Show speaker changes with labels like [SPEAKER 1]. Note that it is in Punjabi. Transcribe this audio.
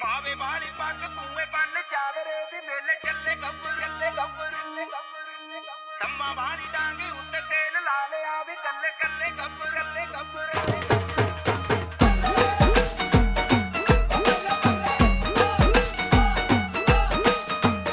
[SPEAKER 1] ਪਾਵੇ ਵਾਲੀ ਪੱਗ ਤੂੰ ਬੰਨ ਚਾਦਰੇ ਦੀ ਮੇਲੇ ਚੱਲੇ ਗੱਭਰੂ ਸੰਮਾ ਵਾਲੀ ਡਾਂਗੀ ਉੱਤੇ ਤੇਲ ਲਾ ਲਿਆ ਵੀ ਕੱਲੇ ਕੱਲੇ ਗੱਭਰੂ